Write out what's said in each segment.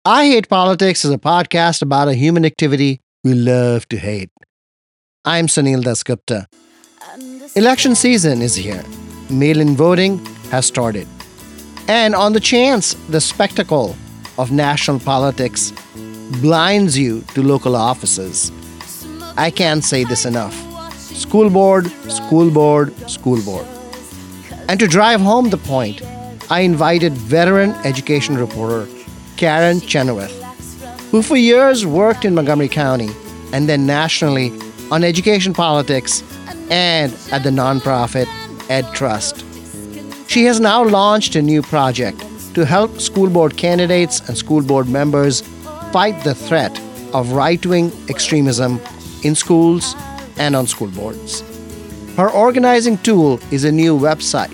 I Hate Politics is a podcast about a human activity we love to hate. I'm Sunil Dasgupta. Election season is here. Mail in voting has started. And on the chance the spectacle of national politics blinds you to local offices, I can't say this enough. School board, school board, school board. And to drive home the point, I invited veteran education reporter Karen Chenoweth, who for years worked in Montgomery County and then nationally on education politics and at the nonprofit Ed Trust. She has now launched a new project to help school board candidates and school board members fight the threat of right-wing extremism in schools and on school boards. Her organizing tool is a new website,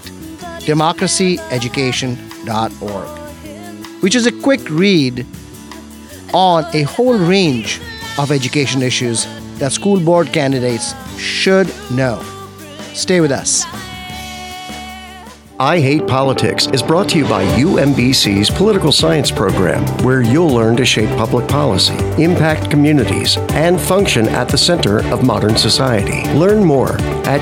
democracyeducation.org, which is a quick read on a whole range of education issues that school board candidates should know. Stay with us. I Hate Politics is brought to you by UMBC's Political Science Program, where you'll learn to shape public policy, impact communities, and function at the center of modern society. Learn more at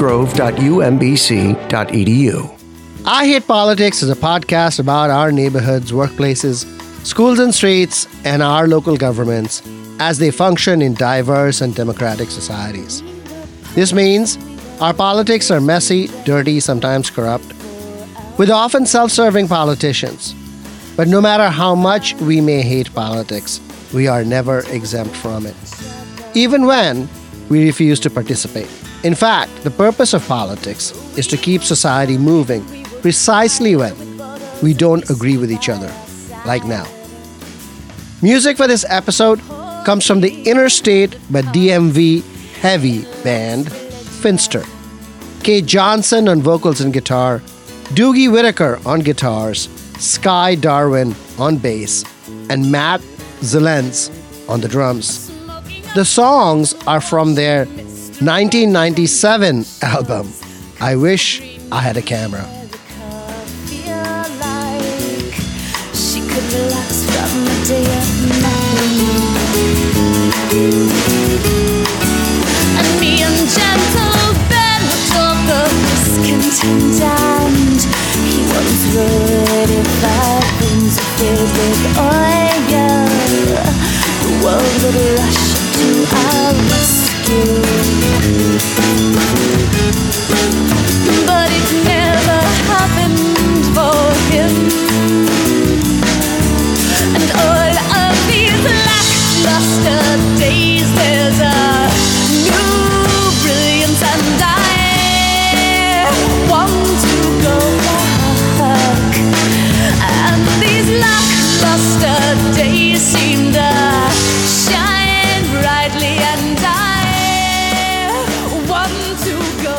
shadygrove.umbc.edu. I Hate Politics is a podcast about our neighborhoods, workplaces, schools and streets, and our local governments as they function in diverse and democratic societies. This means our politics are messy, dirty, sometimes corrupt, with often self-serving politicians. But no matter how much we may hate politics, we are never exempt from it, even when we refuse to participate. In fact, the purpose of politics is to keep society moving precisely when we don't agree with each other, like now. Music for this episode comes from the Interstate but DMV heavy band Finster. Kate Johnson on vocals and guitar, Doogie Whitaker on guitars, Sky Darwin on bass, and Matt Zielenz on the drums. The songs are from their 1997 album, I Wish I Had a Camera. And me and gentle Ben would talk of discontent, and he was worried if our things were filled with oil, the world would rush to our rescue. But it never happened for him, and all of these lackluster days there's a new brilliance, and I want to go back. And these lackluster days seem to shine brightly, and I want to go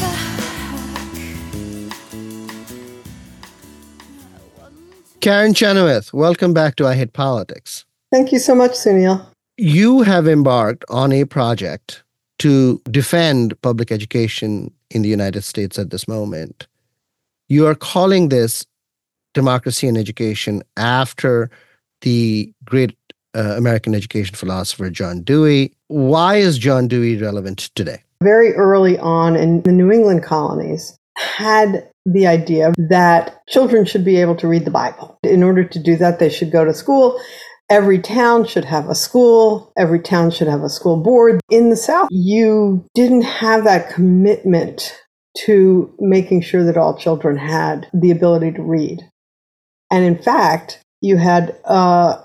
back. Karen Chenoweth, welcome back to I Hate Politics. Thank you so much, Sunil. You have embarked on a project to defend public education in the United States at this moment. You are calling this democracy and education after the great American education philosopher John Dewey. Why is John Dewey relevant today? Very early on in the New England colonies, had the idea that children should be able to read the Bible. In order to do that, they should go to school. Every town should have a school. Every town should have a school board. In the South, you didn't have that commitment to making sure that all children had the ability to read. And in fact, you had an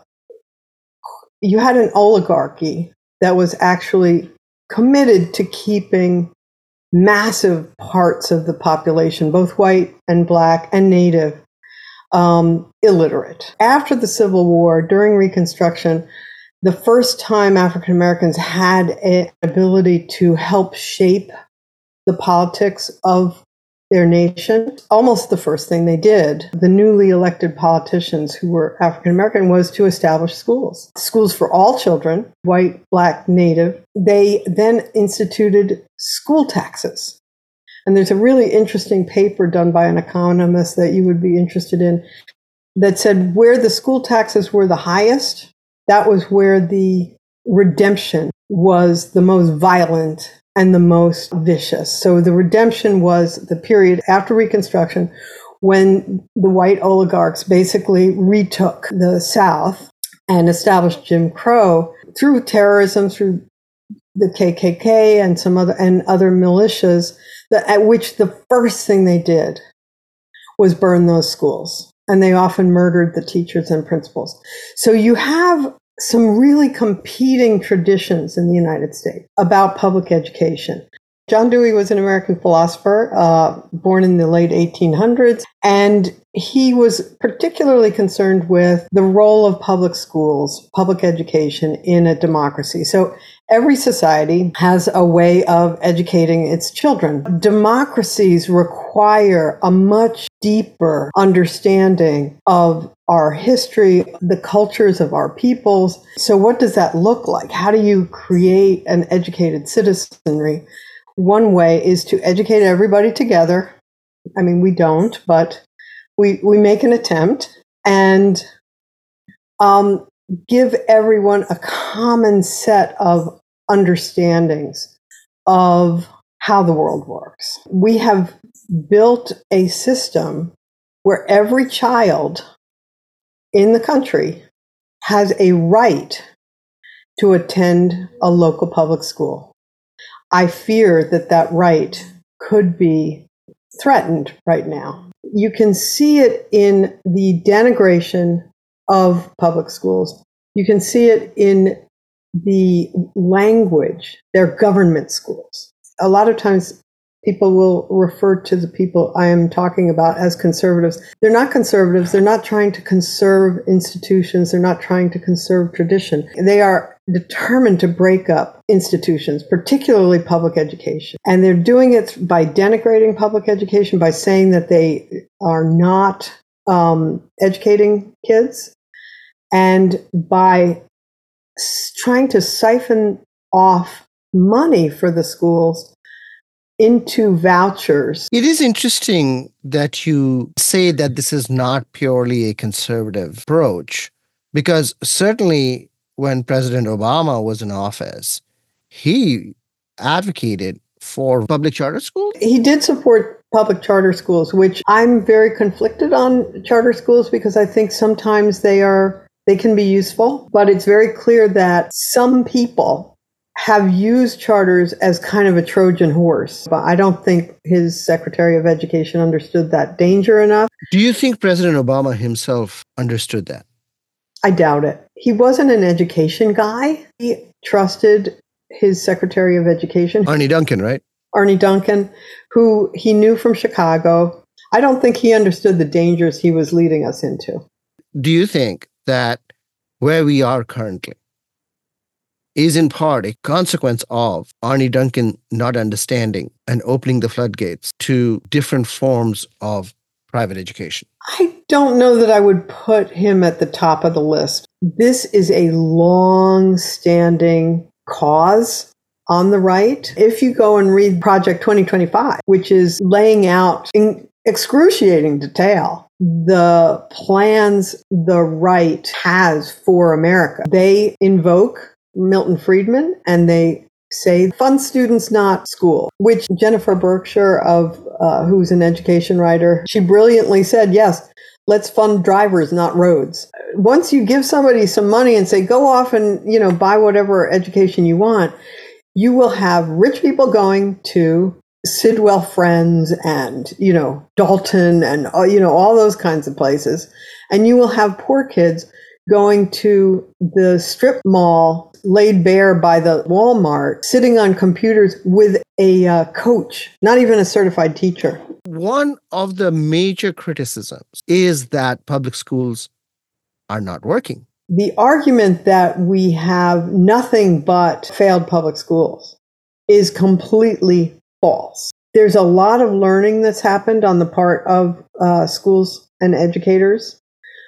oligarchy that was actually committed to keeping massive parts of the population, both white and black and native, illiterate. After the Civil War, during Reconstruction, the first time African Americans had an ability to help shape the politics of their nation, almost the first thing they did, the newly elected politicians who were African American, was to establish schools. Schools for all children, white, black, native. They then instituted school taxes. And there's a really interesting paper done by an economist that you would be interested in that said where the school taxes were the highest, that was where the redemption was the most violent and the most vicious. So the redemption was the period after Reconstruction when the white oligarchs basically retook the South and established Jim Crow through terrorism, through the KKK and some other militias, at which the first thing they did was burn those schools. And they often murdered the teachers and principals. So you have some really competing traditions in the United States about public education. John Dewey was an American philosopher, born in the late 1800s, and he was particularly concerned with the role of public schools, public education in a democracy. So every society has a way of educating its children. Democracies require a much deeper understanding of our history, the cultures of our peoples. So what does that look like? How do you create an educated citizenry? One way is to educate everybody together. I mean, we don't, but we make an attempt and give everyone a common set of understandings of how the world works. We have built a system where every child in the country has a right to attend a local public school. I fear that that right could be threatened right now. You can see it in the denigration of public schools. You can see it in the language. They're government schools. A lot of times people will refer to the people I am talking about as conservatives. They're not conservatives. They're not trying to conserve institutions. They're not trying to conserve tradition. They are determined to break up institutions, particularly public education. And they're doing it by denigrating public education, by saying that they are not educating kids, and by trying to siphon off money for the schools into vouchers. It is interesting that you say that this is not purely a conservative approach, because certainly when President Obama was in office, he advocated for public charter schools. He did support public charter schools, which I'm very conflicted on charter schools because I think sometimes they can be useful, but it's very clear that some people have used charters as kind of a Trojan horse. But I don't think his Secretary of Education understood that danger enough. Do you think President Obama himself understood that? I doubt it. He wasn't an education guy. He trusted his Secretary of Education. Arne Duncan, right? Arne Duncan, who he knew from Chicago. I don't think he understood the dangers he was leading us into. Do you think that where we are currently is in part a consequence of Arne Duncan not understanding and opening the floodgates to different forms of private education? I don't know that I would put him at the top of the list. This is a long-standing cause on the right. If you go and read Project 2025, which is laying out in excruciating detail the plans the right has for America, they invoke Milton Friedman and they say fund students, not school, which Jennifer Berkshire, who's an education writer, she brilliantly said, yes, let's fund drivers, not roads. Once you give somebody some money and say, go off and, buy whatever education you want, you will have rich people going to Sidwell Friends and, Dalton and, all those kinds of places. And you will have poor kids going to the strip mall laid bare by the Walmart, sitting on computers with a coach, not even a certified teacher. One of the major criticisms is that public schools are not working. The argument that we have nothing but failed public schools is completely false. There's a lot of learning that's happened on the part of schools and educators.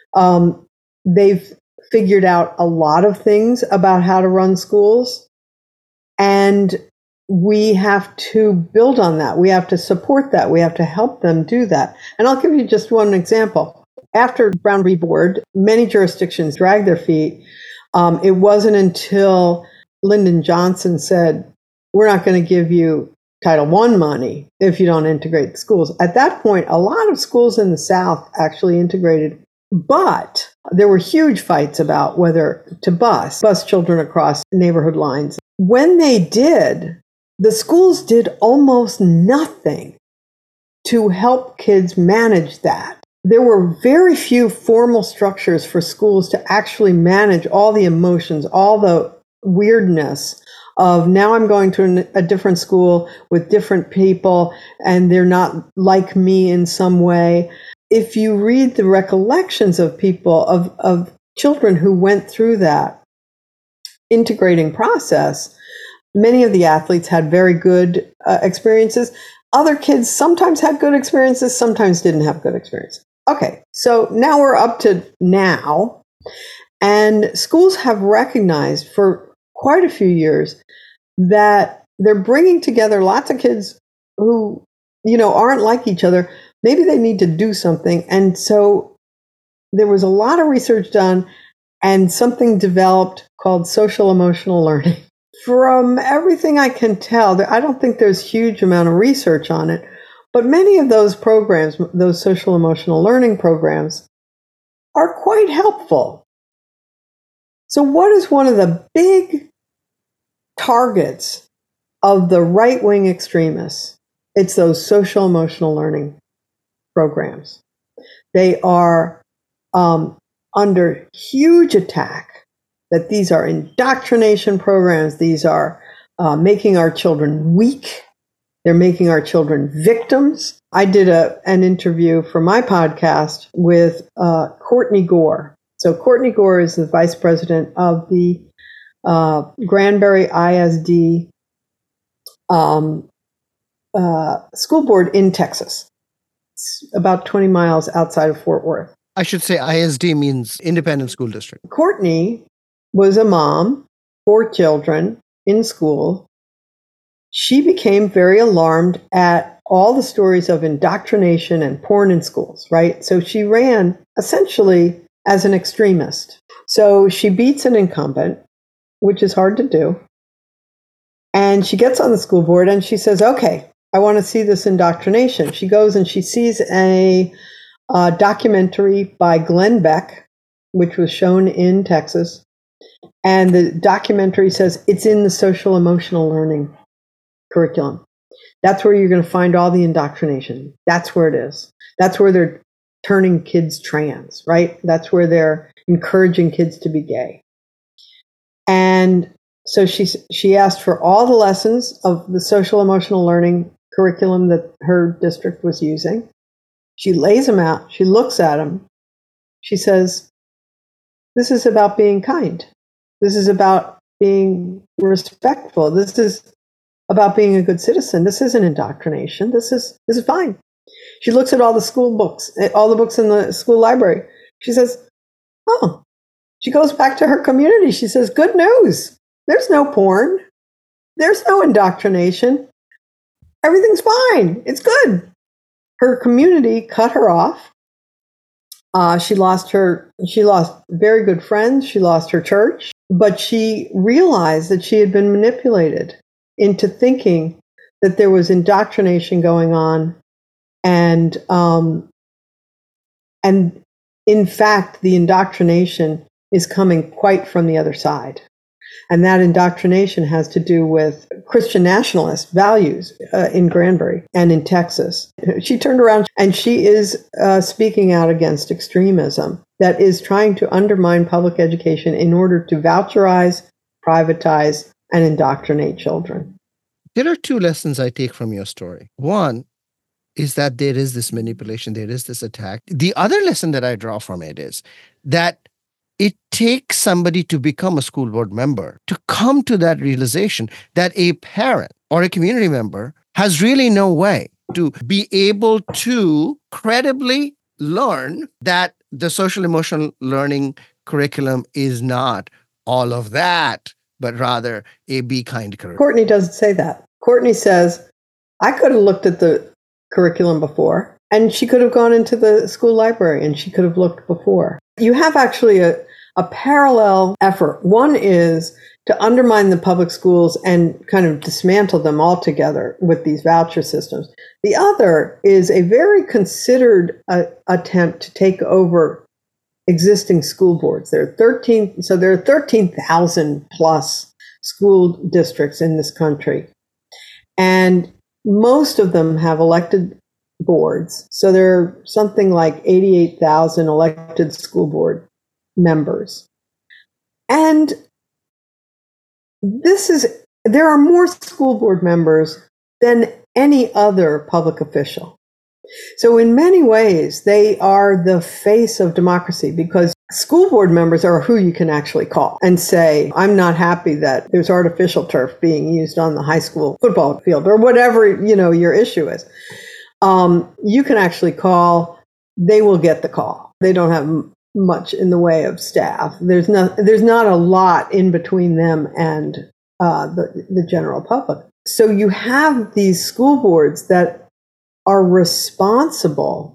They've figured out a lot of things about how to run schools, and we have to build on that. We have to support that. We have to help them do that. And I'll give you just one example. After Brown v. Board, many jurisdictions dragged their feet. It wasn't until Lyndon Johnson said, we're not going to give you Title I money if you don't integrate the schools. At that point, a lot of schools in the South actually integrated, but there were huge fights about whether to bus children across neighborhood lines. When they did, the schools did almost nothing to help kids manage that. There were very few formal structures for schools to actually manage all the emotions, all the weirdness of now I'm going to a different school with different people and they're not like me in some way. If you read the recollections of people, of children who went through that integrating process, many of the athletes had very good experiences. Other kids sometimes had good experiences, sometimes didn't have good experiences. Okay, so now we're up to now, and schools have recognized for quite a few years that they're bringing together lots of kids who, aren't like each other. Maybe they need to do something. And so there was a lot of research done and something developed called social emotional learning. From everything I can tell, I don't think there's a huge amount of research on it, but many of those programs, those social emotional learning programs, are quite helpful. So what is one of the big targets of the right-wing extremists? It's those social emotional learning programs. They are under huge attack, that these are indoctrination programs. These are making our children weak. They're making our children victims. I did an interview for my podcast with Courtney Gore. So Courtney Gore is the vice president of the Granbury ISD school board in Texas. It's about 20 miles outside of Fort Worth. I should say ISD means Independent School District. Courtney was a mom, 4 children in school. She became very alarmed at all the stories of indoctrination and porn in schools, right? So she ran essentially as an extremist. So she beats an incumbent, which is hard to do. And she gets on the school board and she says, okay, I want to see this indoctrination. She goes and she sees a documentary by Glenn Beck, which was shown in Texas. And the documentary says it's in the social emotional learning curriculum. That's where you're going to find all the indoctrination. That's where it is. That's where they're turning kids trans, right? That's where they're encouraging kids to be gay. And so she asked for all the lessons of the social emotional learning curriculum that her district was using. She lays them out. She looks at them. She says, this is about being kind. This is about being respectful. This is about being a good citizen. This isn't indoctrination. This is fine. She looks at all the school books, all the books in the school library. She says, oh, she goes back to her community. She says, good news. There's no porn. There's no indoctrination. Everything's fine. It's good. Her community cut her off. She lost very good friends. She lost her church, but she realized that she had been manipulated into thinking that there was indoctrination going on. And in fact, the indoctrination is coming quite from the other side. And that indoctrination has to do with Christian nationalist values in Granbury and in Texas. She turned around and she is speaking out against extremism that is trying to undermine public education in order to voucherize, privatize, and indoctrinate children. There are 2 lessons I take from your story. One is that there is this manipulation, there is this attack. The other lesson that I draw from it is that it takes somebody to become a school board member to come to that realization that a parent or a community member has really no way to be able to credibly learn that the social emotional learning curriculum is not all of that, but rather a be kind curriculum. Courtney doesn't say that. Courtney says, I could have looked at the curriculum before. And she could have gone into the school library and she could have looked before. You have actually a parallel effort. One is to undermine the public schools and kind of dismantle them altogether with these voucher systems. The other is a very considered attempt to take over existing school boards. There are 13,000 plus school districts in this country. And most of them have elected boards. So there are something like 88,000 elected school board members. And there are more school board members than any other public official. So in many ways, they are the face of democracy because school board members are who you can actually call and say, I'm not happy that there's artificial turf being used on the high school football field or whatever, your issue is. You can actually call, they will get the call. They don't have much in the way of staff. There's not a lot in between them and the general public. So you have these school boards that are responsible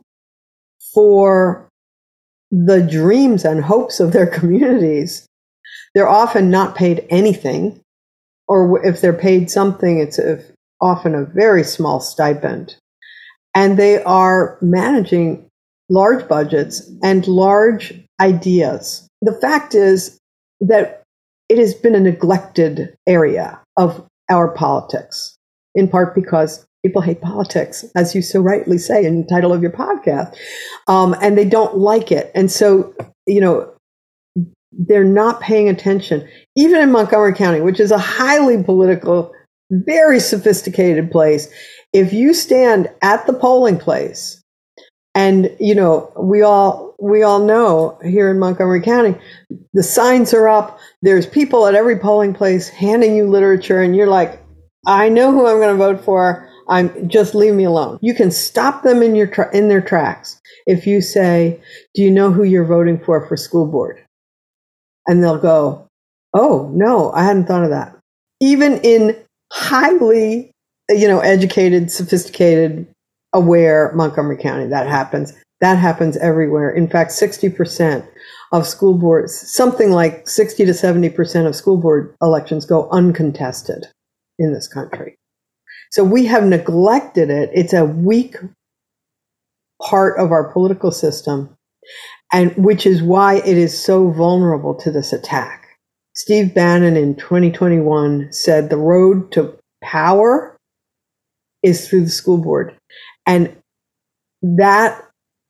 for the dreams and hopes of their communities. They're often not paid anything, or if they're paid something, it's often a very small stipend. And they are managing large budgets and large ideas. The fact is that it has been a neglected area of our politics, in part because people hate politics, as you so rightly say in the title of your podcast, and they don't like it. And so, they're not paying attention. Even in Montgomery County, which is a highly political, very sophisticated place, if you stand at the polling place, and we all know here in Montgomery County, the signs are up. There's people at every polling place handing you literature, and you're like, I know who I'm going to vote for. Just leave me alone. You can stop them in their tracks if you say, do you know who you're voting for school board? And they'll go, oh, no, I hadn't thought of that. Even in highly, educated, sophisticated, aware Montgomery County, that happens. That happens everywhere. In fact, 60% of school boards, something like 60 to 70% of school board elections go uncontested in this country. So we have neglected it. It's a weak part of our political system, and which is why it is so vulnerable to this attack. Steve Bannon in 2021 said the road to power is through the school board. And that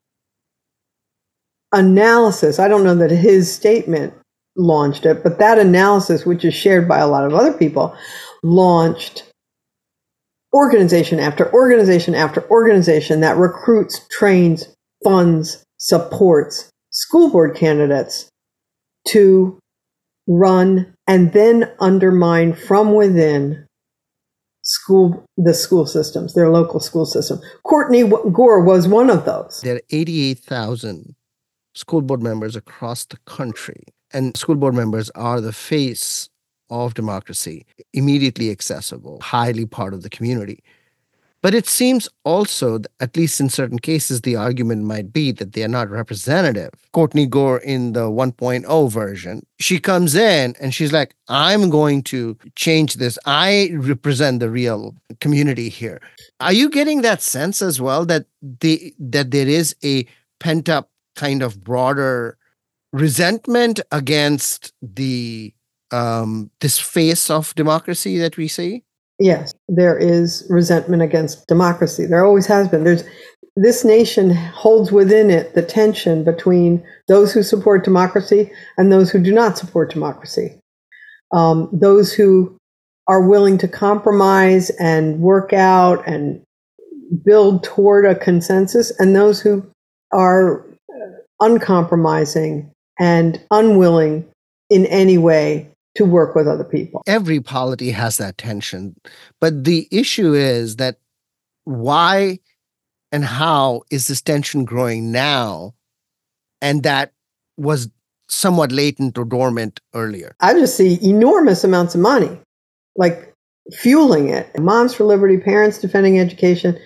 analysis, I don't know that his statement launched it, but that analysis, which is shared by a lot of other people, launched organization after organization after organization that recruits, trains, funds, supports school board candidates to run and then undermine from within the school systems, their local school system. Courtney Gore was one of those. There are 88,000 school board members across the country, and school board members are the face of democracy, immediately accessible, highly part of the community. But it seems also, at least in certain cases, the argument might be that they are not representative. Courtney Gore in the 1.0 version, she comes in and she's like, I'm going to change this. I represent the real community here. Are you getting that sense as well that there is a pent-up kind of broader resentment against the this face of democracy that we see? Yes, there is resentment against democracy. There always has been. This nation holds within it the tension between those who support democracy and those who do not support democracy. Those who are willing to compromise and work out and build toward a consensus, and those who are uncompromising and unwilling in any way to work with other people. Every polity has that tension. But the issue is that why and how is this tension growing now? And that was somewhat latent or dormant earlier. I just see enormous amounts of money, like fueling it. Moms for Liberty, Parents Defending Education,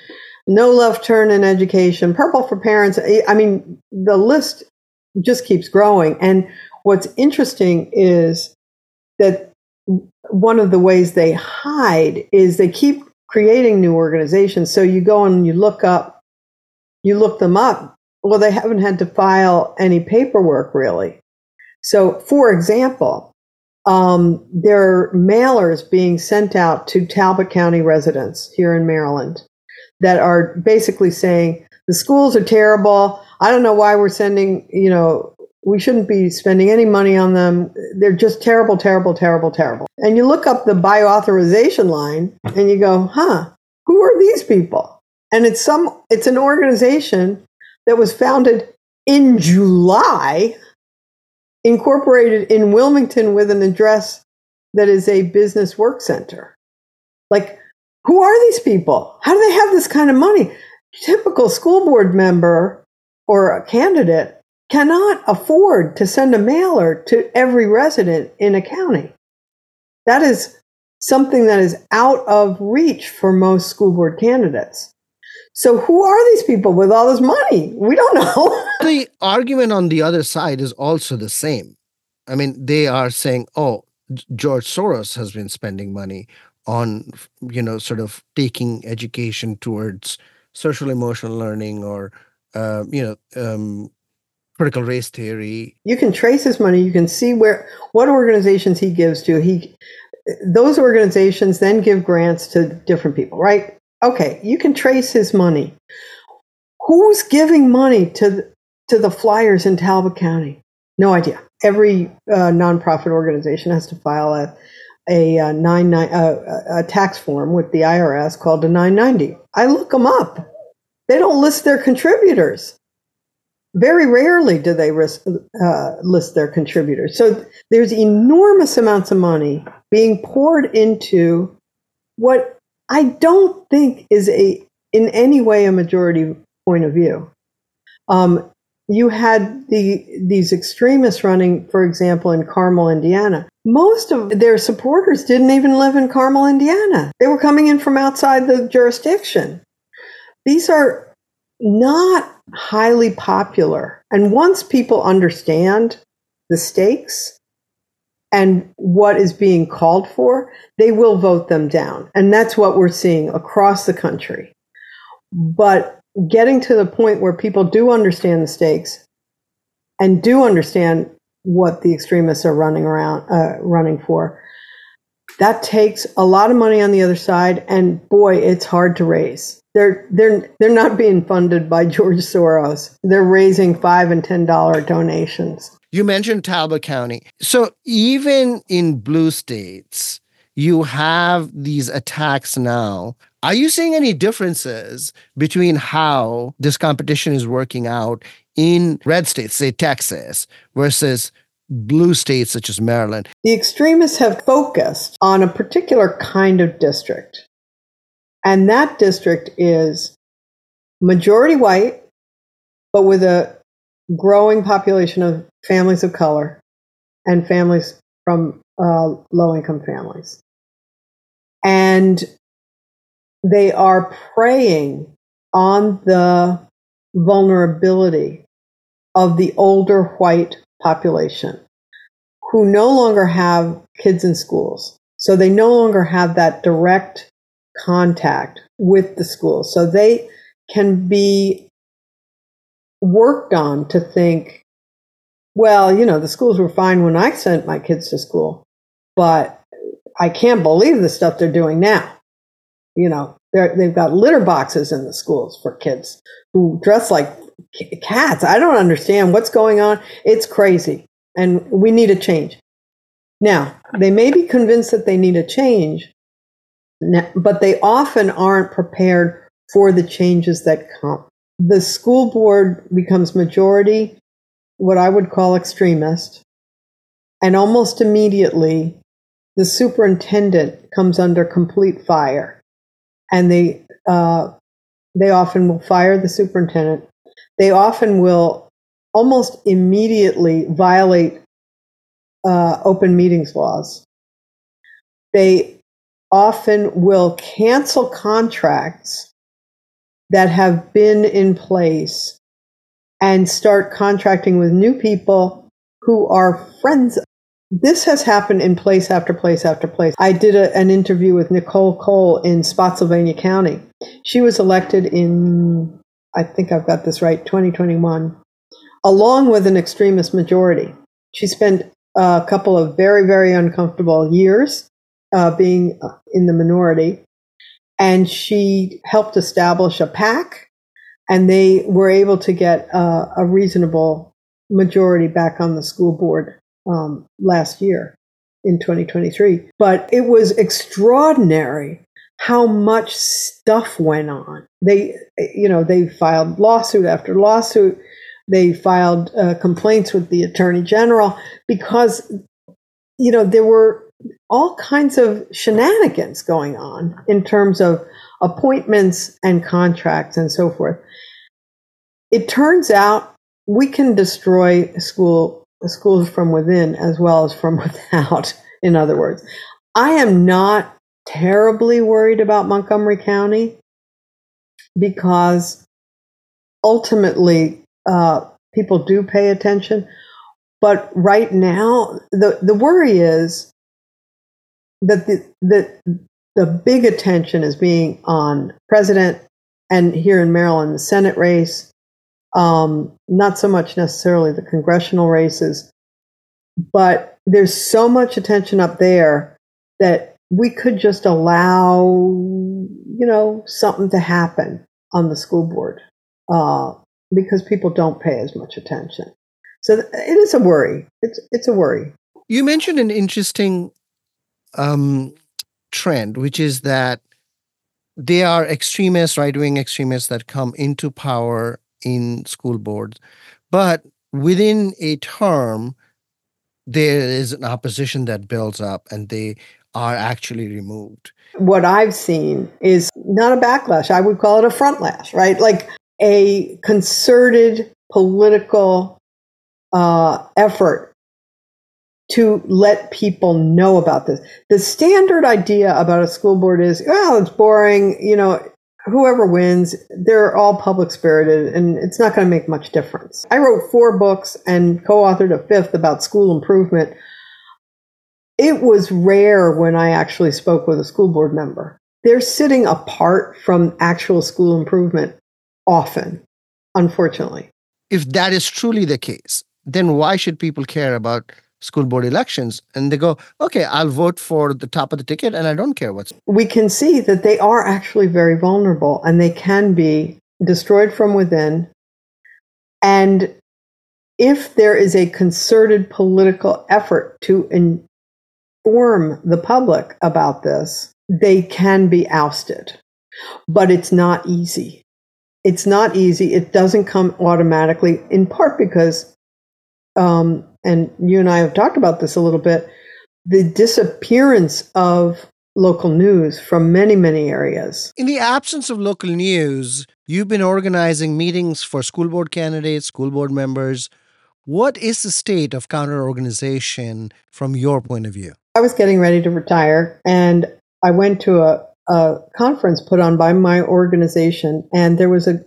no left turn in education, purple for parents. I mean, the list just keeps growing. And what's interesting is that one of the ways they hide is they keep creating new organizations. So you go and you look them up. Well, they haven't had to file any paperwork really. So, for example, there are mailers being sent out to Talbot County residents here in Maryland that are basically saying the schools are terrible. I don't know why we're sending, we shouldn't be spending any money on them. They're just terrible, terrible, terrible, terrible. And you look up the bioauthorization line and you go, who are these people? And it's an organization that was founded in July, incorporated in Wilmington with an address that is a business work center. Like, who are these people? How do they have this kind of money? Typical school board member or a candidate cannot afford to send a mailer to every resident in a county. That is something that is out of reach for most school board candidates. So who are these people with all this money? We don't know. The argument on the other side is also the same. I mean, they are saying, George Soros has been spending money on, sort of taking education towards social emotional learning or, critical race theory. You can trace his money. You can see what organizations he gives to. Those organizations then give grants to different people, right? Okay, you can trace his money. Who's giving money to the flyers in Talbot County? No idea. Every nonprofit organization has to file a tax form with the IRS called a 990. I look them up. They don't list their contributors. Very rarely do they list their contributors. So there's enormous amounts of money being poured into what I don't think is in any way a majority point of view. You had these extremists running, for example, in Carmel, Indiana. Most of their supporters didn't even live in Carmel, Indiana. They were coming in from outside the jurisdiction. These are not highly popular. And once people understand the stakes and what is being called for, they will vote them down. And that's what we're seeing across the country. But getting to the point where people do understand the stakes and do understand what the extremists are running for, that takes a lot of money on the other side. And boy, it's hard to raise. They're not being funded by George Soros. They're raising $5 and $10 donations. You mentioned Talbot County. So even in blue states, you have these attacks now. Are you seeing any differences between how this competition is working out in red states, say Texas, versus blue states such as Maryland? The extremists have focused on a particular kind of district. And that district is majority white, but with a growing population of families of color and families from low-income families. And they are preying on the vulnerability of the older white population who no longer have kids in schools. So they no longer have that direct contact with the schools. So they can be worked on to think, well, the schools were fine when I sent my kids to school, but I can't believe the stuff they're doing now. They've got litter boxes in the schools for kids who dress like cats. I don't understand what's going on. It's crazy. And we need a change. Now, they may be convinced that they need a change, but they often aren't prepared for the changes that come. The school board becomes majority, what I would call extremist, and almost immediately the superintendent comes under complete fire. And they often will fire the superintendent. They often will almost immediately violate open meetings laws. They often will cancel contracts that have been in place and start contracting with new people who are friends. This has happened in place after place after place. I did an interview with Nicole Cole in Spotsylvania County. She was elected in, I think I've got this right, 2021, along with an extremist majority. She spent a couple of very, very uncomfortable years being in the minority, and she helped establish a PAC, and they were able to get a reasonable majority back on the school board last year in 2023. But it was extraordinary how much stuff went on. They filed lawsuit after lawsuit. They filed complaints with the Attorney General because, there were all kinds of shenanigans going on in terms of appointments and contracts and so forth. It turns out we can destroy schools from within as well as from without, in other words. I am not terribly worried about Montgomery County because ultimately people do pay attention. But right now, the worry is that the big attention is being on president and here in Maryland, the Senate race, not so much necessarily the congressional races, but there's so much attention up there that we could just allow, something to happen on the school board because people don't pay as much attention. So it is a worry. It's a worry. You mentioned an interesting trend, which is that there are extremists, right-wing extremists that come into power in school boards, but within a term, there is an opposition that builds up and they are actually removed. What I've seen is not a backlash. I would call it a frontlash, right? Like a concerted political effort to let people know about this. The standard idea about a school board is, it's boring, whoever wins, they're all public spirited and it's not going to make much difference. I wrote 4 books and co-authored a 5th about school improvement. It was rare when I actually spoke with a school board member. They're sitting apart from actual school improvement often, unfortunately. If that is truly the case, then why should people care about school board elections? And they go, okay, I'll vote for the top of the ticket and I don't care what's. We can see that they are actually very vulnerable and they can be destroyed from within. And if there is a concerted political effort to inform the public about this, they can be ousted. But it's not easy. It's not easy. It doesn't come automatically, in part because and you and I have talked about this a little bit, the disappearance of local news from many, many areas. In the absence of local news, you've been organizing meetings for school board candidates, school board members. What is the state of counter-organization from your point of view? I was getting ready to retire, and I went to a conference put on by my organization, and there was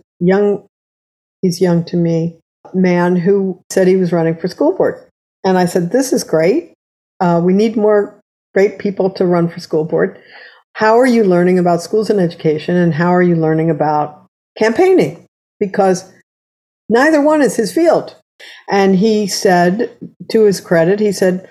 he's young to me, man who said he was running for school board. And I said, this is great. We need more great people to run for school board. How are you learning about schools and education? And how are you learning about campaigning? Because neither one is his field. And he said, to his credit, he said,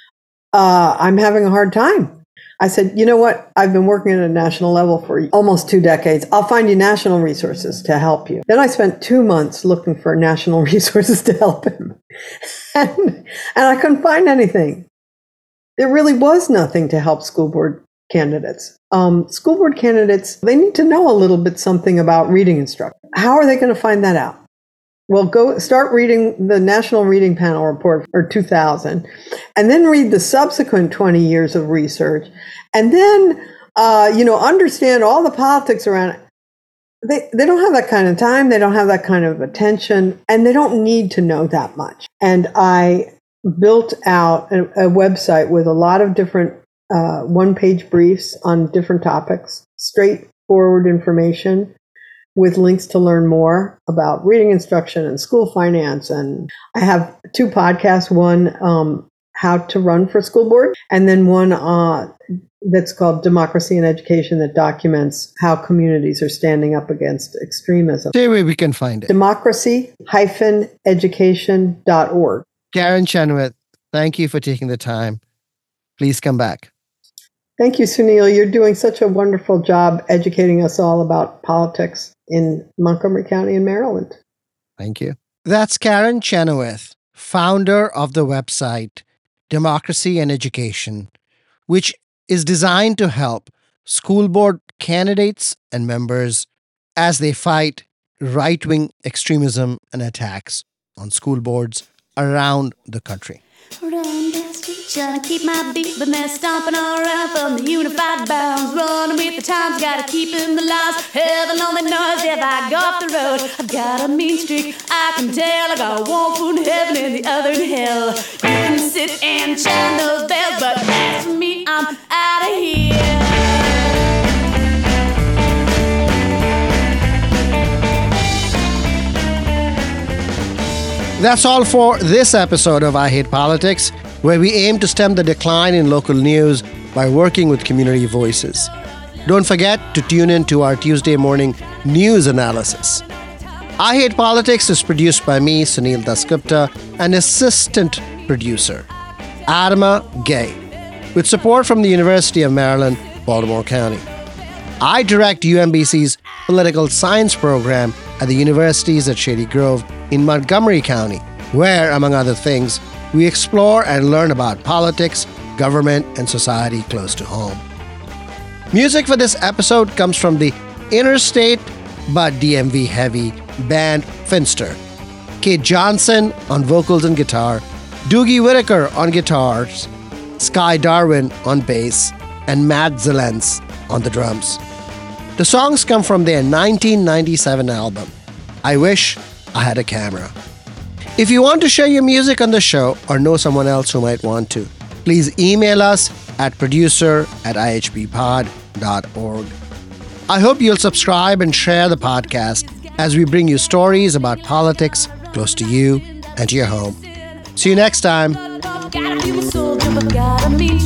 I'm having a hard time. I said, you know what? I've been working at a national level for almost 2 decades. I'll find you national resources to help you. Then I spent 2 months looking for national resources to help him. And I couldn't find anything. There really was nothing to help school board candidates. School board candidates, they need to know a little bit something about reading instruction. How are they going to find that out? Well, go start reading the National Reading Panel report for 2000, and then read the subsequent 20 years of research, and then, understand all the politics around it. They don't have that kind of time. They don't have that kind of attention, and they don't need to know that much. And I built out a website with a lot of different one-page briefs on different topics, straightforward information, with links to learn more about reading instruction and school finance. And I have 2 podcasts, one how to run for school board, and then one that's called Democracy in Education that documents how communities are standing up against extremism. Say where we can find it. Democracy-education.org. Karen Chenoweth, thank you for taking the time. Please come back. Thank you, Sunil. You're doing such a wonderful job educating us all about politics in Montgomery County in Maryland. Thank you. That's Karen Chenoweth, founder of the website Democracy and Education, which is designed to help school board candidates and members as they fight right-wing extremism and attacks on school boards around the country. Run down the street, trying to keep my beat, but man stomping all around from the unified bounds. Running with the times, gotta keep in the lines. Heaven only knows if I go off the road. I've got a mean streak, I can tell. I got one foot in heaven and the other in hell. You can sit and chime those bells, but as for me, I'm out of here. That's all for this episode of I Hate Politics, where we aim to stem the decline in local news by working with community voices. Don't forget to tune in to our Tuesday morning news analysis. I Hate Politics is produced by me, Sunil Dasgupta, and assistant producer, Adama Gay, with support from the University of Maryland, Baltimore County. I direct UMBC's political science program at the universities at Shady Grove in Montgomery County, where, among other things, we explore and learn about politics, government, and society close to home. Music for this episode comes from the interstate but DMV heavy band Finster. Kate Johnson on vocals and guitar, Doogie Whitaker on guitars, Sky Darwin on bass, and Matt Zelens on the drums. The songs come from their 1997 album, I Wish I Had a Camera. If you want to share your music on the show or know someone else who might want to, please email us at producer@ihbpod.org. I hope you'll subscribe and share the podcast as we bring you stories about politics close to you and to your home. See you next time. Gotta be a soldier, but gotta mean